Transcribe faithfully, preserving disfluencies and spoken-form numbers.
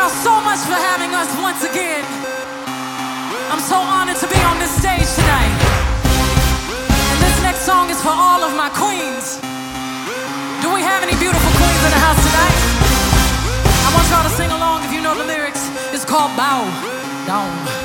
y'all so much for having us once again. I'm so honored to be on this stage tonight. And this next song is for all of my queens. Do we have any beautiful queens in the house tonight? I want y'all to sing along if you know the lyrics. It's called Bow Down.